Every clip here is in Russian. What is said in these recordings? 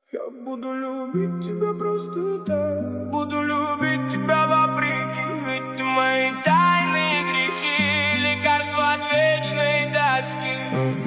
Я буду любить тебя просто так. Буду любить тебя вопреки. Ведь ты мои тайные грехи, лекарство от вечной тоски.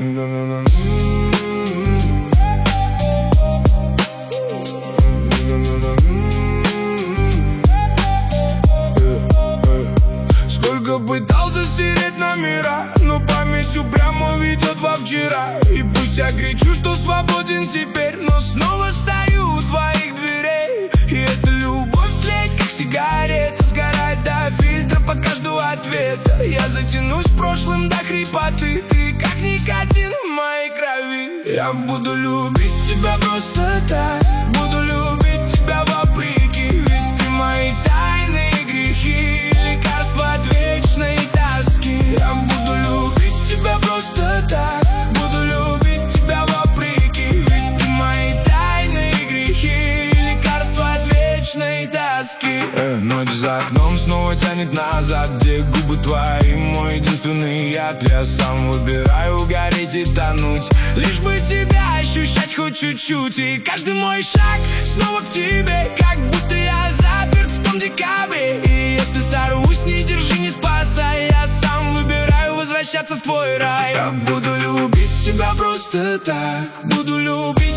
Сколько пытался стереть номера, но память упрямо ведет во вчера. И пусть я кричу, что свободен теперь, но снова стою у твоих дверей. И эта любовь тлеет, как сигарета, сгорает до фильтра, пока жду ответа. Я затянусь прошлым до хрипоты, ты как никотин в моей крови. Я буду любить тебя просто так. Буду любить тебя вопреки. Ведь ты мои тайные грехи, лекарство от вечной тоски. Я буду любить тебя просто так. Буду любить тебя вопреки. Ведь ты мои тайные грехи, лекарство от вечной тоски. Ночь за окном снова тянет назад, где губы твои мой единственный яд. Я сам выбираю гореть и тонуть, лишь бы тебя ощущать хоть чуть-чуть. И каждый мой шаг снова к тебе, как будто я заперт в том декабре. И если сорвусь, не держи, не спасай, я сам выбираю возвращаться в твой рай. Я буду любить тебя просто так. Буду любить